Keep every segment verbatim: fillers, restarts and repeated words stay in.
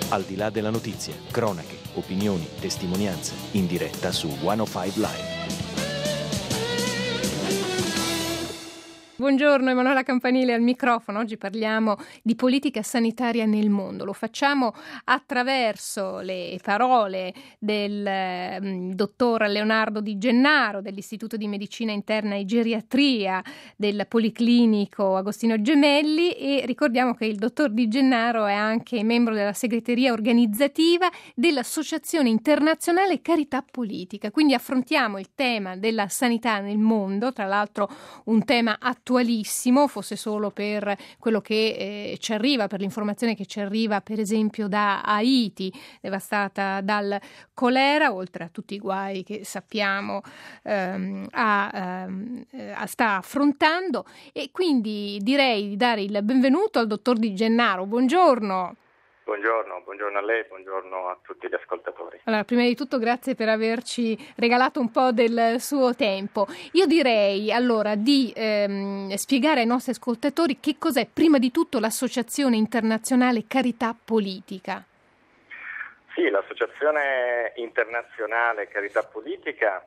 Al di là della notizia, cronache, opinioni, testimonianze, in diretta su centocinque Live. Buongiorno, Emanuela Campanile al microfono. Oggi parliamo di politica sanitaria nel mondo. Lo facciamo attraverso le parole del eh, dottor Leonardo Di Gennaro dell'Istituto di Medicina Interna e Geriatria del Policlinico Agostino Gemelli, e ricordiamo che il dottor Di Gennaro è anche membro della segreteria organizzativa dell'Associazione Internazionale Carità Politica. Quindi affrontiamo il tema della sanità nel mondo, tra l'altro un tema attuale, attualissimo, fosse solo per quello che eh, ci arriva, per l'informazione che ci arriva per esempio da Haiti, devastata dal colera, oltre a tutti i guai che sappiamo ehm, a, ehm, a sta affrontando. E quindi direi di dare il benvenuto al dottor Di Gennaro. Buongiorno. Buongiorno, buongiorno a lei, buongiorno a tutti gli ascoltatori. Allora, prima di tutto grazie per averci regalato un po' del suo tempo. Io direi allora di ehm, spiegare ai nostri ascoltatori che cos'è prima di tutto l'Associazione Internazionale Carità Politica. Sì, l'Associazione Internazionale Carità Politica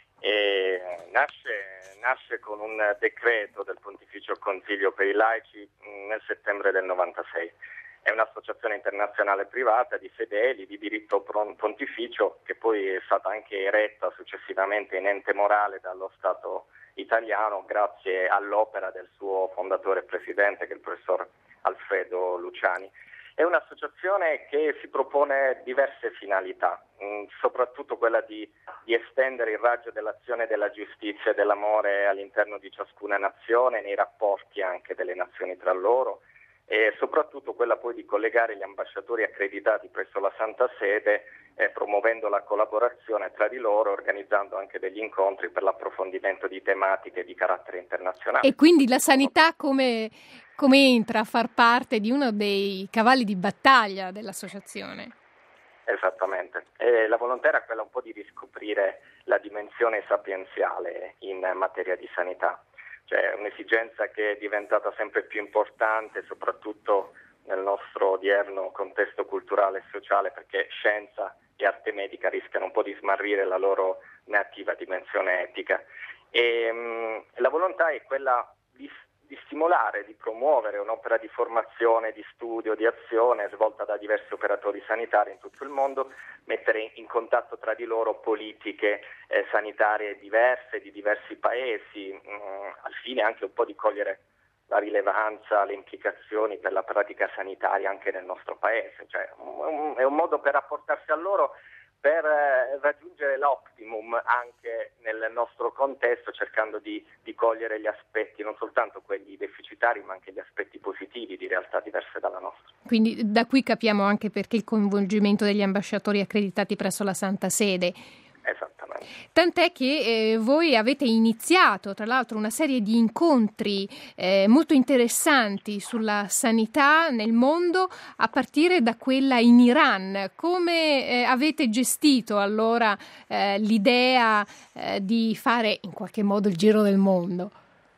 eh, nasce, nasce con un decreto del Pontificio Consiglio per i laici nel settembre del novantasei. È un'associazione internazionale privata di fedeli di diritto pontificio, che poi è stata anche eretta successivamente in ente morale dallo Stato italiano grazie all'opera del suo fondatore e presidente, che è il professor Alfredo Luciani. È un'associazione che si propone diverse finalità, mh, soprattutto quella di, di estendere il raggio dell'azione della giustizia e dell'amore all'interno di ciascuna nazione, nei rapporti anche delle nazioni tra loro, e soprattutto quella poi di collegare gli ambasciatori accreditati presso la Santa Sede, eh, promuovendo la collaborazione tra di loro, organizzando anche degli incontri per l'approfondimento di tematiche di carattere internazionale. E quindi la sanità come, come entra a far parte di uno dei cavalli di battaglia dell'associazione? Esattamente, e la volontà era quella un po' di riscoprire la dimensione sapienziale in materia di sanità. Cioè un'esigenza che è diventata sempre più importante, soprattutto nel nostro odierno contesto culturale e sociale, perché scienza e arte medica rischiano un po' di smarrire la loro nativa dimensione etica. E, mh, la volontà è quella di, di stimolare, di promuovere un'opera di formazione, di studio, di azione svolta da diversi operatori sanitari in tutto il mondo, mettere in contatto tra di loro politiche eh, sanitarie diverse, di diversi paesi, mh, al fine anche un po' di cogliere la rilevanza, le implicazioni per la pratica sanitaria anche nel nostro paese. Cioè, um, è un modo per rapportarsi a loro, per eh, raggiungere l'optimum anche nel nostro contesto, cercando di, di cogliere gli aspetti, non soltanto quelli deficitari, ma anche gli aspetti positivi di realtà diverse dalla nostra. Quindi da qui capiamo anche perché il coinvolgimento degli ambasciatori accreditati presso la Santa Sede. Esattamente. Tant'è che eh, voi avete iniziato, tra l'altro, una serie di incontri eh, molto interessanti sulla sanità nel mondo, a partire da quella in Iran. Come eh, avete gestito allora eh, l'idea eh, di fare in qualche modo il giro del mondo?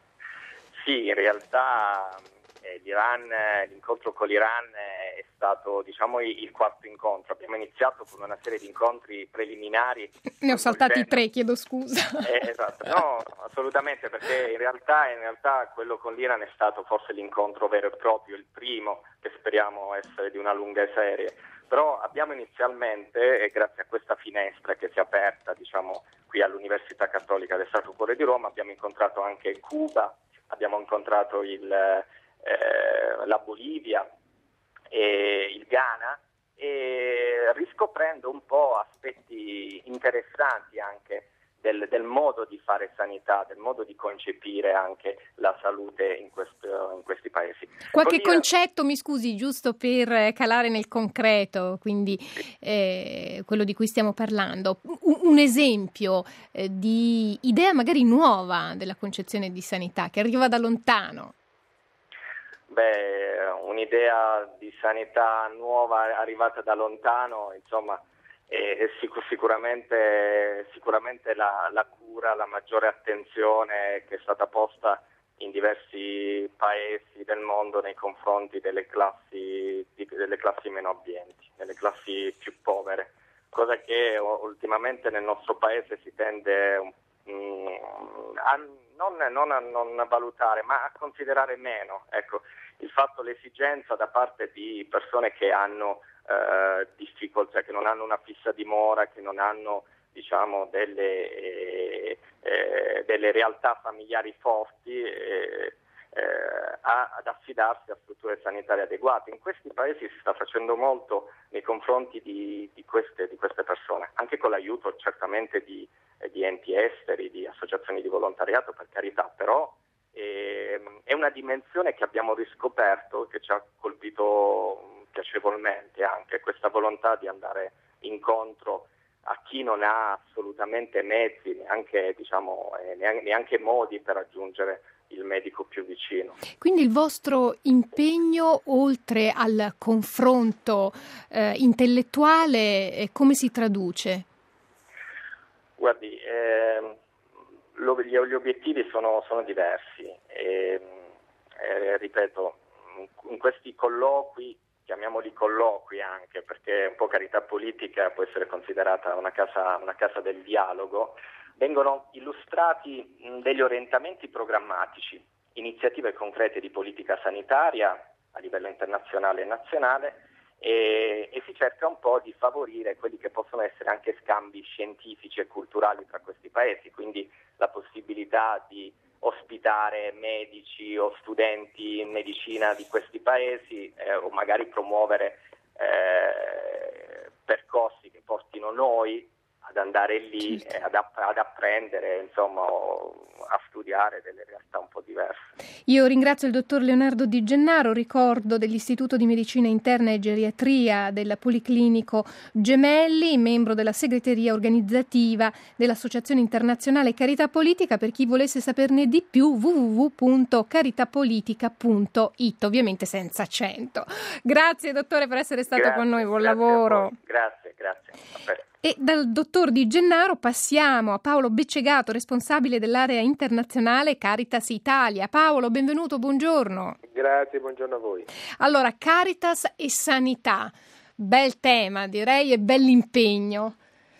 Sì, in realtà eh, l'Iran, l'incontro con l'Iran è stato, diciamo, il quarto incontro. Abbiamo iniziato con una serie di incontri preliminari. Ne ho saltati tre, chiedo scusa. Eh, esatto, no, assolutamente, perché in realtà, in realtà quello con l'Iran è stato forse l'incontro vero e proprio, il primo, che speriamo essere di una lunga serie. Però abbiamo inizialmente, e grazie a questa finestra che si è aperta, diciamo, qui all'Università Cattolica del Sacro Cuore di Roma, abbiamo incontrato anche Cuba, abbiamo incontrato il, eh, la Bolivia e il Ghana, e riscoprendo un po' aspetti interessanti anche del, del modo di fare sanità, del modo di concepire anche la salute in, questo, in questi paesi. Qualche Così, concetto, mi scusi, giusto per calare nel concreto, quindi eh, quello di cui stiamo parlando, un, un esempio eh, di idea magari nuova della concezione di sanità che arriva da lontano. Beh, un'idea di sanità nuova arrivata da lontano, insomma, è, è sic- sicuramente, sicuramente la, la cura, la maggiore attenzione che è stata posta in diversi paesi del mondo nei confronti delle classi, di, delle classi meno abbienti, nelle nelle classi più povere, cosa che ultimamente nel nostro paese si tende mm, a non, non a non valutare, ma a considerare meno. Ecco, il fatto, l'esigenza da parte di persone che hanno eh, difficoltà, che non hanno una fissa dimora, che non hanno diciamo delle, eh, eh, delle realtà familiari forti, eh, eh, a, ad affidarsi a strutture sanitarie adeguate. In questi paesi si sta facendo molto nei confronti di, di, queste, di queste persone, anche con l'aiuto certamente di, di enti esteri, di associazioni di volontariato, per carità, però eh, è una dimensione che abbiamo riscoperto, che ci ha colpito piacevolmente, anche questa volontà di andare incontro a chi non ha assolutamente mezzi, neanche, diciamo, eh, neanche, neanche modi per raggiungere il medico più vicino. Quindi il vostro impegno, oltre al confronto eh, intellettuale, eh, come si traduce? Guardi, eh, lo, gli, gli obiettivi sono, sono diversi. E, eh, ripeto, in questi colloqui, chiamiamoli colloqui anche, perché un po' Carità Politica può essere considerata una casa, una casa del dialogo, vengono illustrati degli orientamenti programmatici, iniziative concrete di politica sanitaria a livello internazionale e nazionale, e, e si cerca un po' di favorire quelli che possono essere anche scambi scientifici e culturali tra questi paesi, quindi la possibilità di ospitare medici o studenti in medicina di questi paesi, eh, o magari promuovere eh, percorsi che portino noi ad andare lì, certo, eh, ad, app- ad apprendere, insomma, a studiare delle realtà un po' diverse. Io ringrazio il dottor Leonardo Di Gennaro, ricordo dell'Istituto di Medicina Interna e Geriatria del Policlinico Gemelli, membro della segreteria organizzativa dell'Associazione Internazionale Carità Politica. Per chi volesse saperne di più, w w w punto caritapolitica punto i t, ovviamente senza accento. Grazie dottore per essere stato Grazie, con noi, buon grazie lavoro. Grazie, grazie. A presto. E dal dottor Di Gennaro passiamo a Paolo Beccegato, responsabile dell'area internazionale Caritas Italia. Paolo, benvenuto, buongiorno. Grazie, buongiorno a voi. Allora, Caritas e sanità, bel tema direi e bell'impegno.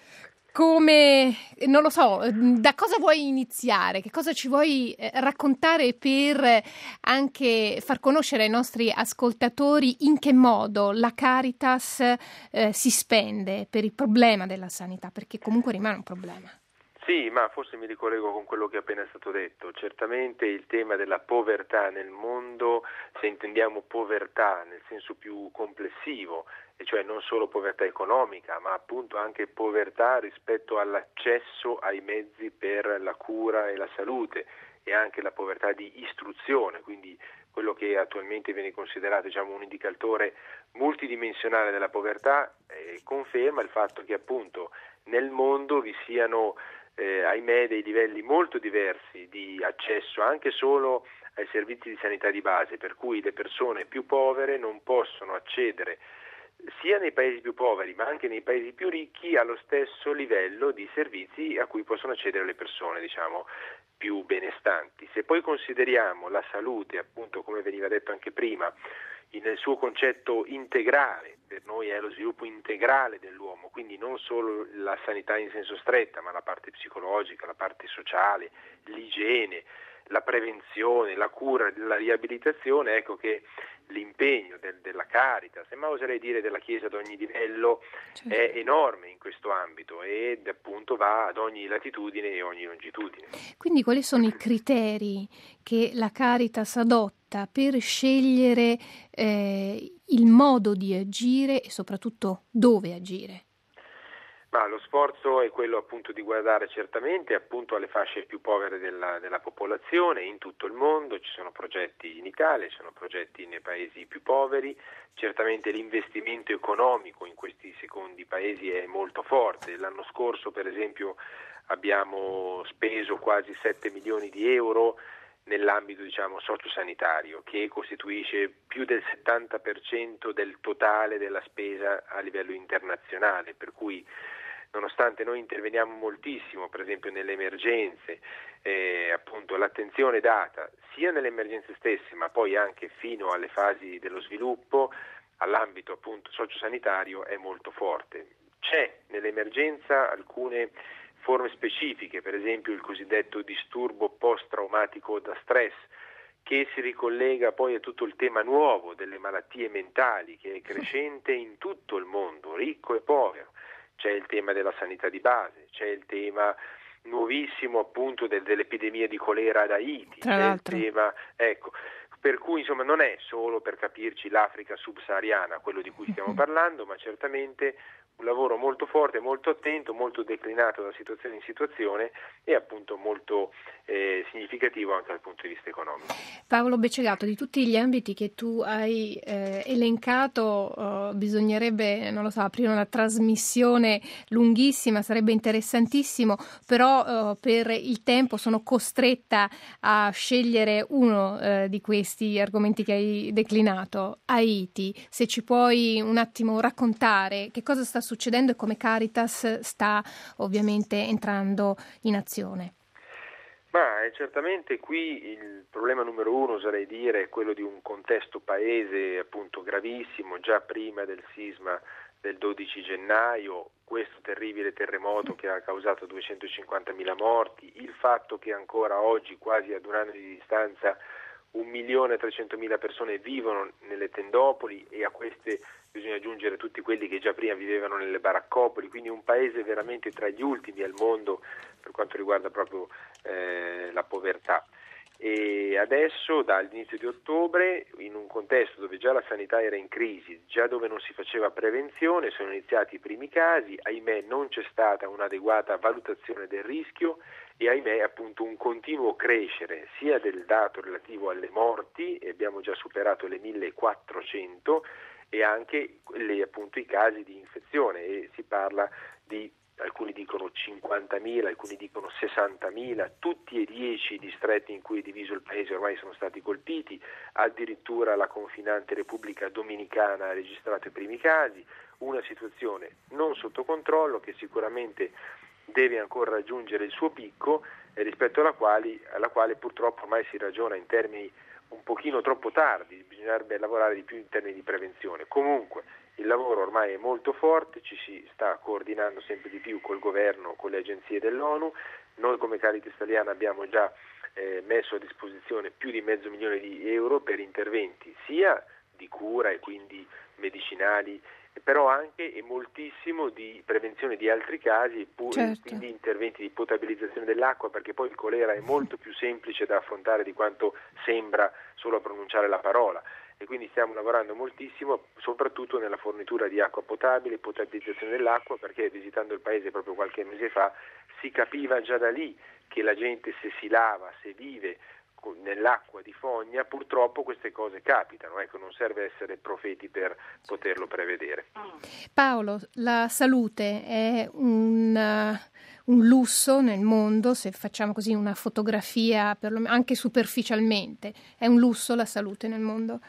Come, non lo so, da cosa vuoi iniziare? Che cosa ci vuoi raccontare per anche far conoscere ai nostri ascoltatori in che modo la Caritas eh, si spende per il problema della sanità? Perché comunque rimane un problema. Sì, ma forse mi ricollego con quello che è appena stato detto. Certamente il tema della povertà nel mondo, se intendiamo povertà nel senso più complessivo, e cioè non solo povertà economica, ma appunto anche povertà rispetto all'accesso ai mezzi per la cura e la salute, e anche la povertà di istruzione, quindi quello che attualmente viene considerato, diciamo, un indicatore multidimensionale della povertà, eh, conferma il fatto che appunto nel mondo vi siano Eh, ahimè dei livelli molto diversi di accesso anche solo ai servizi di sanità di base, per cui le persone più povere non possono accedere sia nei paesi più poveri ma anche nei paesi più ricchi allo stesso livello di servizi a cui possono accedere le persone, diciamo, più benestanti. Se poi consideriamo la salute, appunto, come veniva detto anche prima, nel suo concetto integrale, per noi è lo sviluppo integrale dell'uomo, quindi non solo la sanità in senso stretto, ma la parte psicologica, la parte sociale, l'igiene, la prevenzione, la cura, la riabilitazione, ecco che l'impegno del, della Caritas, ma oserei dire della Chiesa ad ogni livello, certo, è enorme in questo ambito ed appunto va ad ogni latitudine e ogni longitudine. Quindi quali sono i criteri che la Caritas adotta per scegliere eh, il modo di agire e soprattutto dove agire? Ma lo sforzo è quello appunto di guardare certamente appunto alle fasce più povere della, della popolazione in tutto il mondo. Ci sono progetti in Italia, ci sono progetti nei paesi più poveri, certamente l'investimento economico in questi secondi paesi è molto forte. L'anno scorso per esempio abbiamo speso quasi sette milioni di euro nell'ambito, diciamo, sociosanitario, che costituisce più del settanta per cento del totale della spesa a livello internazionale, per cui nonostante noi interveniamo moltissimo, per esempio nelle emergenze, eh, appunto l'attenzione data sia nelle emergenze stesse, ma poi anche fino alle fasi dello sviluppo, all'ambito appunto sociosanitario è molto forte. C'è nell'emergenza alcune forme specifiche, per esempio il cosiddetto disturbo post-traumatico da stress, che si ricollega poi a tutto il tema nuovo delle malattie mentali, che è crescente in tutto il mondo, ricco e povero. C'è il tema della sanità di base, c'è il tema nuovissimo appunto del, dell'epidemia di colera ad Haiti, Tra c'è l'altro. il tema, ecco, per cui insomma non è solo, per capirci, l'Africa subsahariana quello di cui stiamo parlando, ma certamente un lavoro molto forte, molto attento, molto declinato da situazione in situazione e appunto molto eh, significativo anche dal punto di vista economico. Paolo Beccegato, di tutti gli ambiti che tu hai eh, elencato, eh, bisognerebbe, non lo so, aprire una trasmissione lunghissima, sarebbe interessantissimo, però eh, per il tempo sono costretta a scegliere uno eh, di questi argomenti che hai declinato. Haiti, se ci puoi un attimo raccontare che cosa sta succedendo e come Caritas sta ovviamente entrando in azione. Ma è certamente qui il problema numero uno, oserei dire, è quello di un contesto paese appunto gravissimo, già prima del sisma del dodici gennaio, questo terribile terremoto che ha causato duecentocinquantamila morti, il fatto che ancora oggi, quasi ad un anno di distanza, un milione e trecentomila persone vivono nelle tendopoli e a queste bisogna aggiungere tutti quelli che già prima vivevano nelle baraccopoli, quindi un paese veramente tra gli ultimi al mondo per quanto riguarda proprio eh, la povertà. E adesso dall'inizio di ottobre, in un contesto dove già la sanità era in crisi, già dove non si faceva prevenzione, sono iniziati i primi casi, ahimè non c'è stata un'adeguata valutazione del rischio e ahimè appunto un continuo crescere sia del dato relativo alle morti, e abbiamo già superato le millequattrocento, e anche le, appunto i casi di infezione, e si parla di, alcuni dicono cinquantamila, alcuni dicono sessantamila, tutti e dieci i distretti in cui è diviso il paese ormai sono stati colpiti, addirittura la confinante Repubblica Dominicana ha registrato i primi casi, una situazione non sotto controllo che sicuramente deve ancora raggiungere il suo picco e rispetto alla quale, alla quale purtroppo ormai si ragiona in termini un pochino troppo tardi, bisognerebbe lavorare di più in termini di prevenzione. Comunque il lavoro ormai è molto forte, ci si sta coordinando sempre di più col governo, con le agenzie dell'ONU, noi come Caritas Italiana abbiamo già eh, messo a disposizione più di mezzo milione di euro per interventi sia di cura e quindi medicinali, però anche e moltissimo di prevenzione di altri casi, pu- certo. quindi interventi di potabilizzazione dell'acqua, perché poi il colera è molto più semplice da affrontare di quanto sembra solo a pronunciare la parola, e quindi stiamo lavorando moltissimo soprattutto nella fornitura di acqua potabile, potabilizzazione dell'acqua, perché visitando il paese proprio qualche mese fa si capiva già da lì che la gente, se si lava, se vive nell'acqua di fogna, purtroppo queste cose capitano, ecco, non serve essere profeti per poterlo prevedere. Paolo, la salute è un, uh, un lusso nel mondo, se facciamo così una fotografia perlomeno, anche superficialmente, è un lusso la salute nel mondo?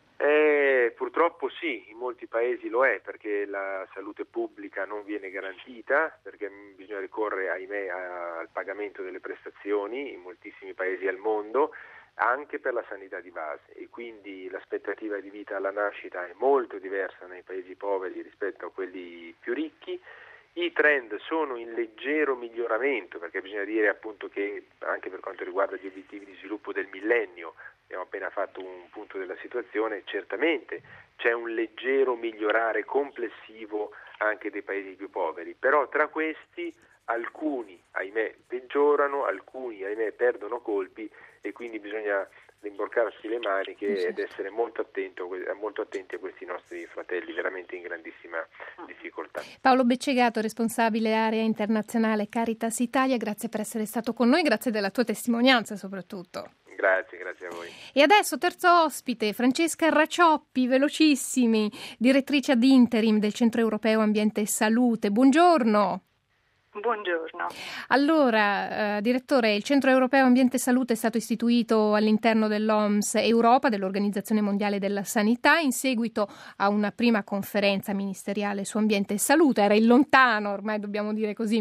Eh, purtroppo sì, in molti paesi lo è, perché la salute pubblica non viene garantita, perché bisogna ricorrere, ahimè, al pagamento delle prestazioni in moltissimi paesi al mondo, anche per la sanità di base, e quindi l'aspettativa di vita alla nascita è molto diversa nei paesi poveri rispetto a quelli più ricchi. I trend sono in leggero miglioramento, perché bisogna dire appunto che anche per quanto riguarda gli obiettivi di sviluppo del millennio, abbiamo appena fatto un punto della situazione, certamente c'è un leggero migliorare complessivo anche dei paesi più poveri, però tra questi alcuni ahimè peggiorano, alcuni ahimè perdono colpi, e quindi bisogna rimborcarsi le maniche ed essere molto attento, molto attenti a questi nostri fratelli veramente in grandissima difficoltà. Paolo Beccegato, responsabile area internazionale Caritas Italia, grazie per essere stato con noi, grazie della tua testimonianza soprattutto. Grazie, grazie a voi. E adesso terzo ospite, Francesca Racioppi, velocissimi, direttrice ad interim del Centro Europeo Ambiente e Salute. Buongiorno. Buongiorno. Allora, eh, direttore, il Centro Europeo Ambiente e Salute è stato istituito all'interno dell'O M S Europa, dell'Organizzazione Mondiale della Sanità, in seguito a una prima conferenza ministeriale su ambiente e salute. Era il lontano, ormai dobbiamo dire così,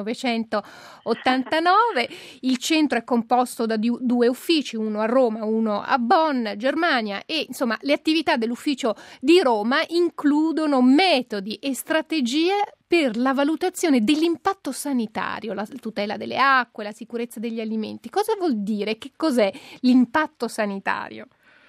millenovecentottantanove. Il centro è composto da di- due uffici, uno a Roma, uno a Bonn, Germania, e insomma le attività dell'ufficio di Roma includono metodi e strategie per la valutazione dell'impatto sanitario, la tutela delle acque, la sicurezza degli alimenti. Cosa vuol dire? Che cos'è l'impatto sanitario?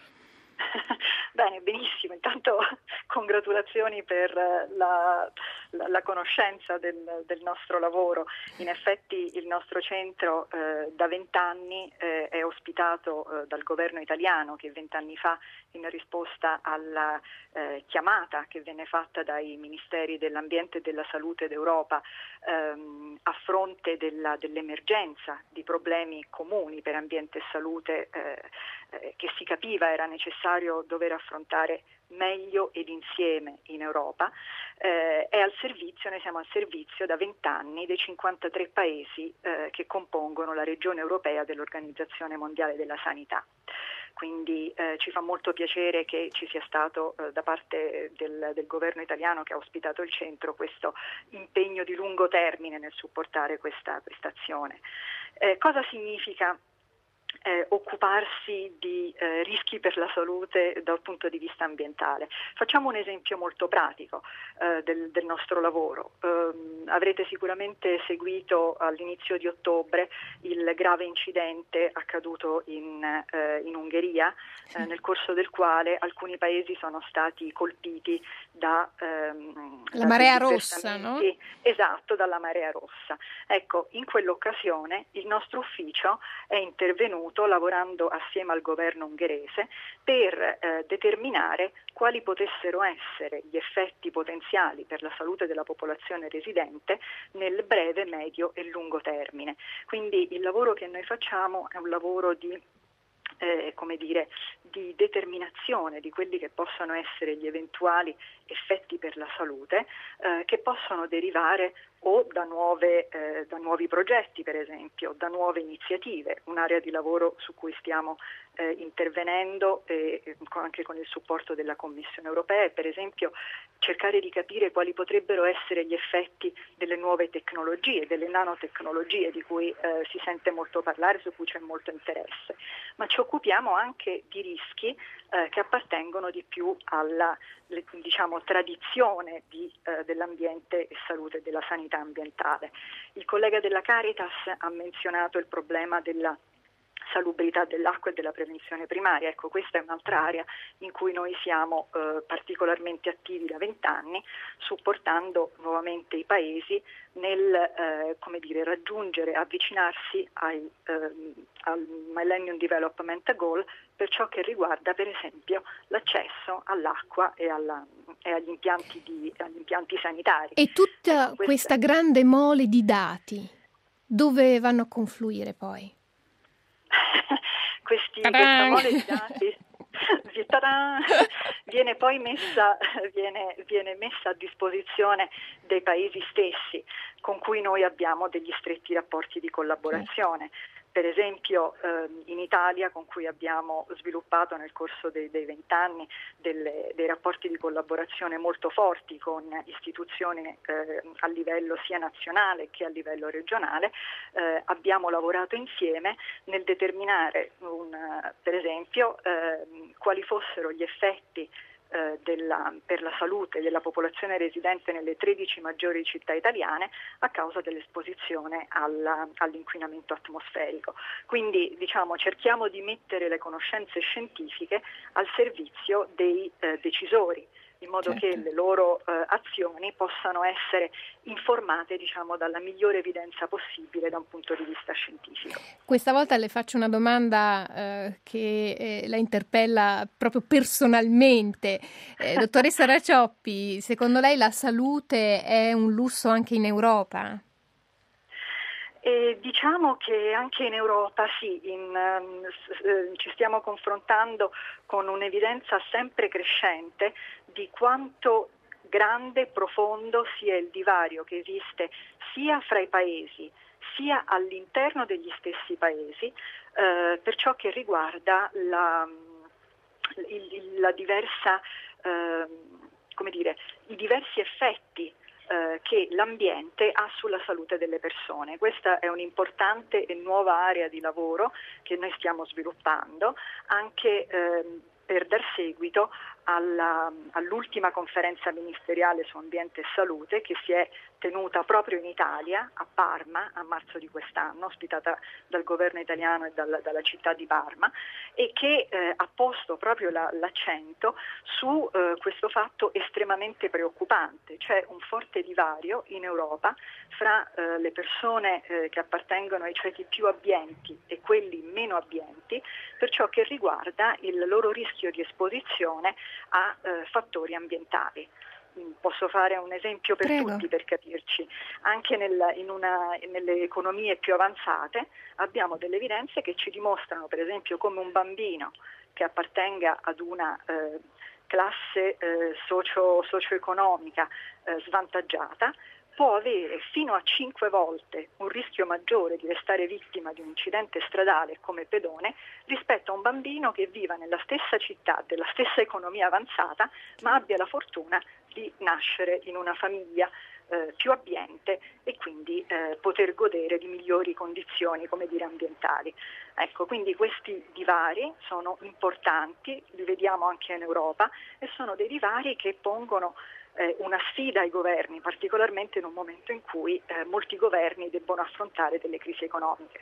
Bene, benissimo. Intanto congratulazioni per la, la, la conoscenza del, del nostro lavoro. In effetti il nostro centro eh, da vent'anni eh, è ospitato eh, dal governo italiano, che vent'anni fa, in risposta alla eh, chiamata che venne fatta dai ministeri dell'ambiente e della salute d'Europa ehm, a fronte della, dell'emergenza di problemi comuni per ambiente e salute eh, eh, che si capiva era necessario dover affrontare meglio ed insieme in Europa, eh, è al servizio, noi siamo al servizio da vent'anni dei cinquantatré paesi eh, che compongono la regione europea dell'Organizzazione Mondiale della Sanità. Quindi eh, ci fa molto piacere che ci sia stato eh, da parte del, del governo italiano che ha ospitato il centro questo impegno di lungo termine nel supportare questa, questa azione. Eh, cosa significa Eh, occuparsi di eh, rischi per la salute dal punto di vista ambientale? Facciamo un esempio molto pratico eh, del, del nostro lavoro. Eh, avrete sicuramente seguito all'inizio di ottobre il grave incidente accaduto in, eh, in Ungheria, eh, nel corso del quale alcuni paesi sono stati colpiti da ehm, la marea rossa, no? Esatto, dalla marea rossa. Ecco, in quell'occasione il nostro ufficio è intervenuto lavorando assieme al governo ungherese per eh, determinare quali potessero essere gli effetti potenziali per la salute della popolazione residente nel breve, medio e lungo termine. Quindi il lavoro che noi facciamo è un lavoro di Eh, come dire, di determinazione di quelli che possono essere gli eventuali effetti per la salute eh, che possono derivare o da, nuove, eh, da nuovi progetti, per esempio, da nuove iniziative, un'area di lavoro su cui stiamo eh, intervenendo e, e anche con il supporto della Commissione europea, per esempio cercare di capire quali potrebbero essere gli effetti delle nuove tecnologie, delle nanotecnologie di cui eh, si sente molto parlare, su cui c'è molto interesse, ma ci occupiamo anche di rischi eh, che appartengono di più alla le, diciamo, tradizione di, eh, dell'ambiente e salute, della sanità ambientale. Il collega della Caritas ha menzionato il problema della salubrità dell'acqua e della prevenzione primaria. Ecco, questa è un'altra area in cui noi siamo eh, particolarmente attivi da vent'anni, supportando nuovamente i paesi nel eh, come dire, raggiungere, avvicinarsi ai, eh, al Millennium Development Goal per ciò che riguarda per esempio l'accesso all'acqua e, alla, e agli, impianti di, agli impianti sanitari. E tutta ecco, questa grande mole di dati, dove vanno a confluire poi? Questi, questa mole di dati viene poi messa, viene, viene messa a disposizione dei paesi stessi con cui noi abbiamo degli stretti rapporti di collaborazione. Per esempio eh, in Italia, con cui abbiamo sviluppato nel corso dei, dei vent'anni delle, dei rapporti di collaborazione molto forti con istituzioni eh, a livello sia nazionale che a livello regionale, eh, abbiamo lavorato insieme nel determinare un, per esempio eh, quali fossero gli effetti Della, per la salute della popolazione residente nelle tredici maggiori città italiane a causa dell'esposizione alla, all'inquinamento atmosferico. Quindi diciamo cerchiamo di mettere le conoscenze scientifiche al servizio dei eh, decisori, in modo certo. che le loro eh, azioni possano essere informate diciamo dalla migliore evidenza possibile da un punto di vista scientifico. Questa volta le faccio una domanda eh, che eh, la interpella proprio personalmente. Eh, dottoressa Racioppi, secondo lei la salute è un lusso anche in Europa? E diciamo che anche in Europa sì, in, um, s- ci stiamo confrontando con un'evidenza sempre crescente di quanto grande, profondo sia il divario che esiste sia fra i paesi sia all'interno degli stessi paesi eh, per ciò che riguarda la, il, la diversa, eh, come dire, i diversi effetti eh, che l'ambiente ha sulla salute delle persone. Questa è un'importante e nuova area di lavoro che noi stiamo sviluppando anche eh, per dar seguito alla, all'ultima conferenza ministeriale su ambiente e salute che si è tenuta proprio in Italia, a Parma, a marzo di quest'anno, ospitata dal governo italiano e dal, dalla città di Parma, e che eh, ha posto proprio la, l'accento su eh, questo fatto estremamente preoccupante, cioè un forte divario in Europa fra eh, le persone eh, che appartengono ai ceti più abbienti e quelli meno abbienti per ciò che riguarda il loro rischio di esposizione a eh, fattori ambientali. Posso fare un esempio per Prego. tutti per capirci. Anche nel, in una, nelle economie più avanzate abbiamo delle evidenze che ci dimostrano, per esempio, come un bambino che appartenga ad una eh, classe eh, socio, socio-economica eh, svantaggiata può avere fino a cinque volte un rischio maggiore di restare vittima di un incidente stradale come pedone rispetto a un bambino che viva nella stessa città, della stessa economia avanzata, ma abbia la fortuna di nascere in una famiglia eh, più abbiente e quindi eh, poter godere di migliori condizioni, come dire, ambientali. Ecco, quindi questi divari sono importanti, li vediamo anche in Europa e sono dei divari che pongono eh, una sfida ai governi, particolarmente in un momento in cui eh, molti governi debbono affrontare delle crisi economiche.